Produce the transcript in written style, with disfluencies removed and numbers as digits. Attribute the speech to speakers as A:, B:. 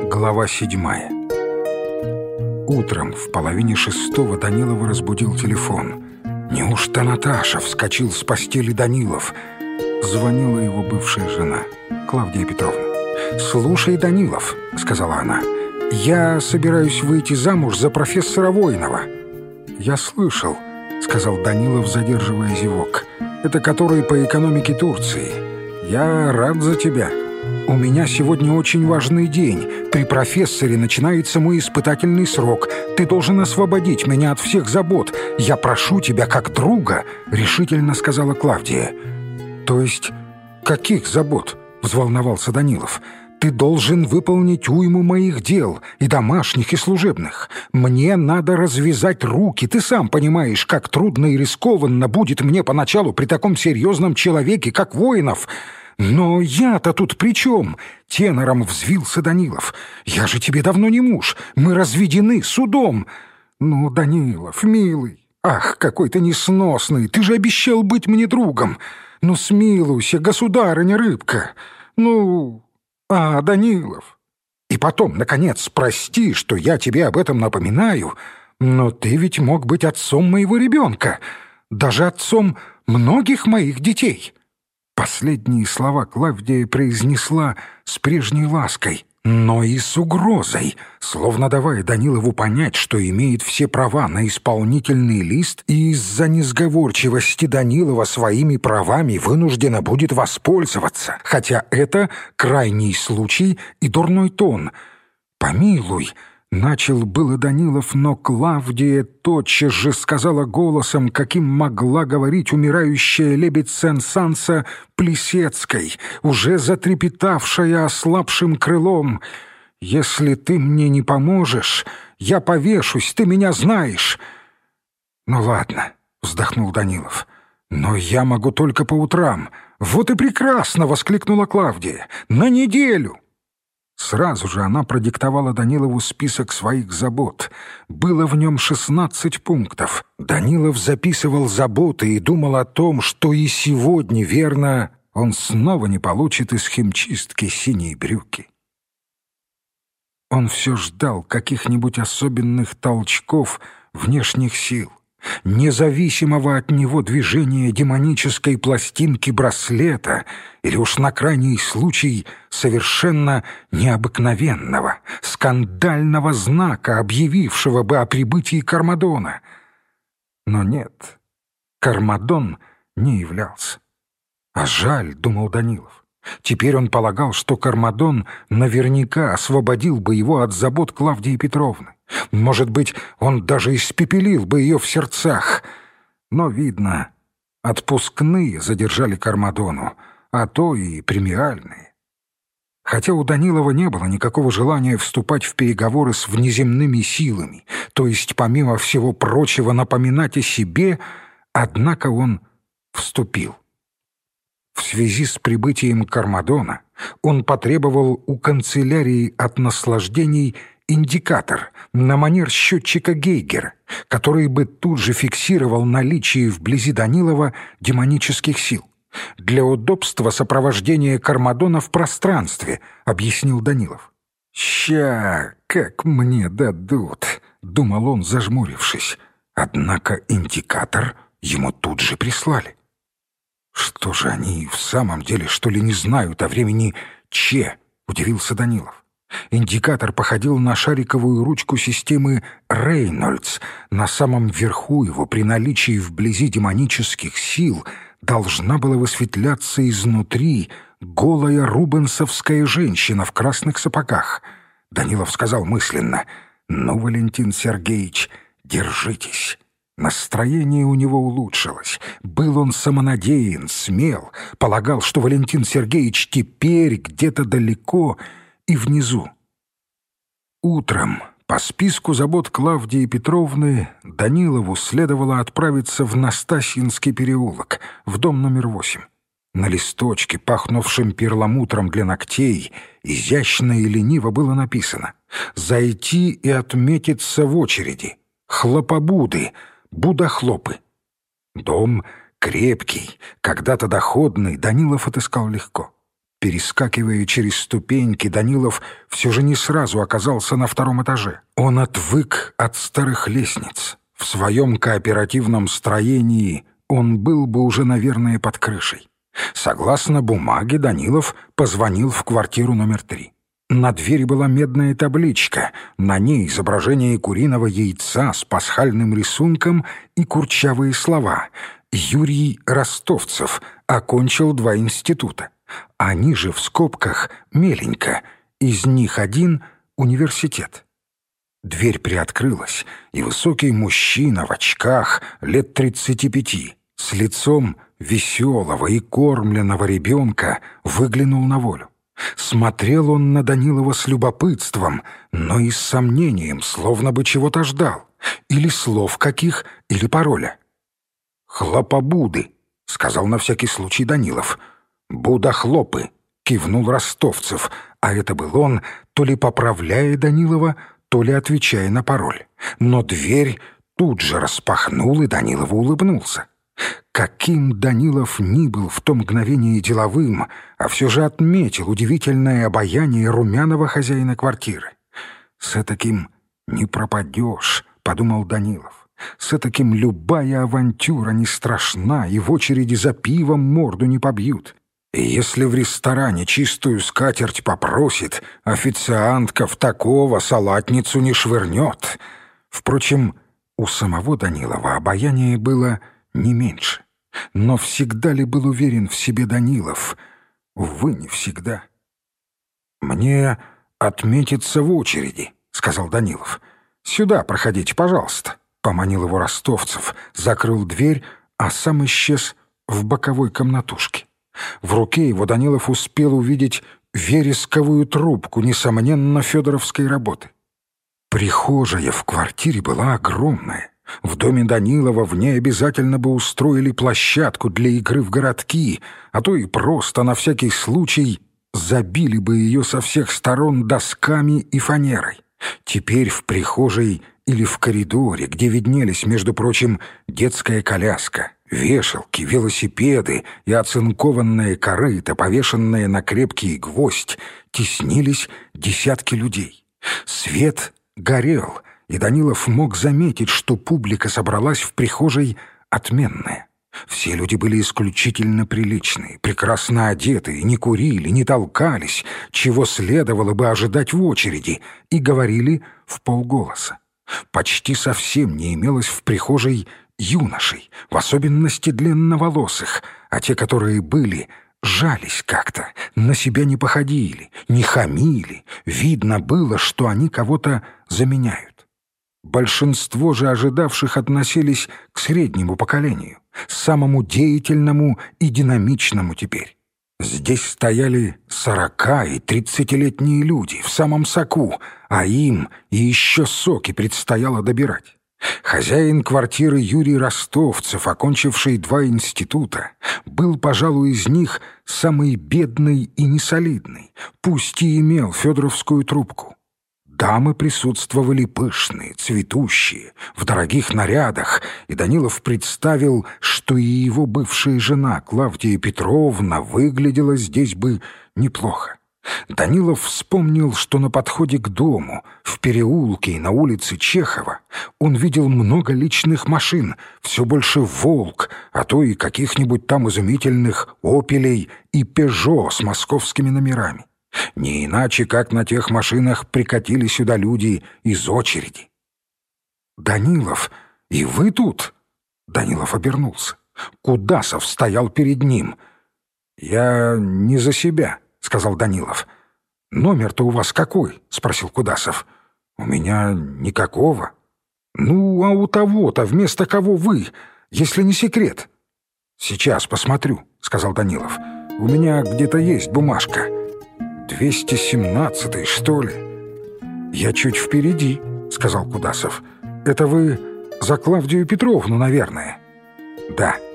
A: Глава 7. Утром в 5:30 Данилова разбудил телефон. «Неужто Наташа?» — вскочил с постели Данилов. Звонила его бывшая жена, Клавдия Петровна. «Слушай, Данилов», — сказала она, — «я собираюсь выйти замуж за профессора Воинова». «Я слышал», — сказал Данилов, задерживая зевок. «Это который по экономике Турции. Я рад за тебя. У меня сегодня очень важный день. При профессоре начинается мой испытательный срок. Ты должен освободить меня от всех забот. Я прошу тебя как друга», — решительно сказала Клавдия. «То есть каких забот?» — взволновался Данилов. «Ты должен выполнить уйму моих дел, и домашних, и служебных. Мне надо развязать руки. Ты сам понимаешь, как трудно и рискованно будет мне поначалу при таком серьезном человеке, как Воинов». «Но я-то тут при чем?» — тенором взвился Данилов. «Я же тебе давно не муж. Мы разведены судом». «Ну, Данилов, милый, ах, какой ты несносный. Ты же обещал быть мне другом. Ну, смилуйся, государыня рыбка. Ну, Данилов. И потом, наконец, прости, что я тебе об этом напоминаю, но ты ведь мог быть отцом моего ребенка, даже отцом многих моих детей». Последние слова Клавдия произнесла с прежней лаской, но и с угрозой, словно давая Данилову понять, что имеет все права на исполнительный лист, и из-за несговорчивости Данилова своими правами вынуждена будет воспользоваться, хотя это крайний случай и дурной тон. «Помилуй», — начал было Данилов, но Клавдия тотчас же сказала голосом, каким могла говорить умирающая лебедь Сен-Санса Плисецкой, уже затрепетавшая ослабшим крылом: «Если ты мне не поможешь, я повешусь, ты меня знаешь». «Ну ладно», — вздохнул Данилов, — «но я могу только по утрам». «Вот и прекрасно!» — воскликнула Клавдия. «На неделю!» Сразу же она продиктовала Данилову список своих забот. Было в нем 16 пунктов. Данилов записывал заботы и думал о том, что и сегодня, верно, он снова не получит из химчистки синие брюки. Он все ждал каких-нибудь особенных толчков внешних сил, независимого от него движения демонической пластинки браслета или уж на крайний случай совершенно необыкновенного, скандального знака, объявившего бы о прибытии Кармадона. Но нет, Кармадон не являлся. А жаль, думал Данилов. Теперь он полагал, что Кармадон наверняка освободил бы его от забот Клавдии Петровны. Может быть, он даже испепелил бы ее в сердцах. Но, видно, отпускные задержали Кармадону, а то и премиальные. Хотя у Данилова не было никакого желания вступать в переговоры с внеземными силами, то есть, помимо всего прочего, напоминать о себе, однако он вступил. В связи с прибытием Кармадона он потребовал у канцелярии от наслаждений индикатор на манер счетчика Гейгера, который бы тут же фиксировал наличие вблизи Данилова демонических сил. «Для удобства сопровождения Кармадона в пространстве», — объяснил Данилов. «Ща, как мне дадут», — думал он, зажмурившись. Однако индикатор ему тут же прислали. «Что же они в самом деле, что ли, не знают о времени Че?» — удивился Данилов. Индикатор походил на шариковую ручку системы Рейнольдс. На самом верху его, при наличии вблизи демонических сил, должна была высветляться изнутри голая рубенсовская женщина в красных сапогах. Данилов сказал мысленно: «Ну, Валентин Сергеевич, держитесь». Настроение у него улучшилось. Был он самонадеян, смел, полагал, что Валентин Сергеевич теперь где-то далеко и внизу. Утром по списку забот Клавдии Петровны Данилову следовало отправиться в Настасьинский переулок, в дом номер 8. На листочке, пахнувшем перламутром для ногтей, изящно и лениво было написано: «Зайти и отметиться в очереди. Хлопобуды, будохлопы». Дом крепкий, когда-то доходный, Данилов отыскал легко. Перескакивая через ступеньки, Данилов все же не сразу оказался на втором этаже. Он отвык от старых лестниц. В своем кооперативном строении он был бы уже, наверное, под крышей. Согласно бумаге, Данилов позвонил в квартиру номер 3. На двери была медная табличка, на ней изображение куриного яйца с пасхальным рисунком и курчавые слова: «Юрий Ростовцев, окончил 2 института». А ниже в скобках меленько: из них 1 — университет. Дверь приоткрылась, и высокий мужчина в очках лет 35, с лицом веселого и кормленного ребенка, выглянул на волю. Смотрел он на Данилова с любопытством, но и с сомнением, словно бы чего-то ждал. Или слов каких, или пароля. «Хлопобуды», — сказал на всякий случай Данилов. «Будохлопы», — кивнул Ростовцев, а это был он, то ли поправляя Данилова, то ли отвечая на пароль. Но дверь тут же распахнул, и Данилов улыбнулся. Каким Данилов ни был в то мгновение деловым, а все же отметил удивительное обаяние румяного хозяина квартиры. «С этаким не пропадешь», — подумал Данилов. «С этаким любая авантюра не страшна, и в очереди за пивом морду не побьют. И если в ресторане чистую скатерть попросит, официантка в такого салатницу не швырнет». Впрочем, у самого Данилова обаяние было не меньше. Но всегда ли был уверен в себе Данилов? Увы, не всегда. «Мне отметиться в очереди», — сказал Данилов. «Сюда проходите, пожалуйста», — поманил его Ростовцев, закрыл дверь, а сам исчез в боковой комнатушке. В руке его Данилов успел увидеть вересковую трубку, несомненно, федоровской работы. Прихожая в квартире была огромная. В доме Данилова в ней обязательно бы устроили площадку для игры в городки, а то и просто на всякий случай забили бы ее со всех сторон досками и фанерой. Теперь в прихожей или в коридоре, где виднелись, между прочим, детская коляска, вешалки, велосипеды и оцинкованные корыто, повешенные на крепкий гвоздь, теснились десятки людей. Свет горел, и Данилов мог заметить, что публика собралась в прихожей отменная. Все люди были исключительно приличные, прекрасно одетые, не курили, не толкались, чего следовало бы ожидать в очереди, и говорили вполголоса. Почти совсем не имелось в прихожей юношей, в особенности длинноволосых, а те, которые были, жались как-то, на себя не походили, не хамили, видно было, что они кого-то заменяют. Большинство же ожидавших относились к среднему поколению, самому деятельному и динамичному теперь. Здесь стояли 40- и 30-летние люди в самом соку, а им и еще соки предстояло добирать. Хозяин квартиры Юрий Ростовцев, окончивший 2 института, был, пожалуй, из них самый бедный и несолидный, пусть и имел федоровскую трубку. Дамы присутствовали пышные, цветущие, в дорогих нарядах, и Данилов представил, что и его бывшая жена Клавдия Петровна выглядела здесь бы неплохо. Данилов вспомнил, что на подходе к дому, в переулке и на улице Чехова, он видел много личных машин, все больше «Волк», а то и каких-нибудь там изумительных «Опелей» и «Пежо» с московскими номерами. Не иначе, как на тех машинах прикатили сюда люди из очереди. «Данилов, и вы тут?» Данилов обернулся. Кудасов стоял перед ним. «Я не за себя», — сказал Данилов. «Номер-то у вас какой?» — спросил Кудасов. «У меня никакого». «Ну, а у того-то вместо кого вы, если не секрет?» «Сейчас посмотрю», — сказал Данилов. «У меня где-то есть бумажка». 217-й, что ли?» «Я чуть впереди», — сказал Кудасов. «Это вы за Клавдию Петровну, наверное?» «Да».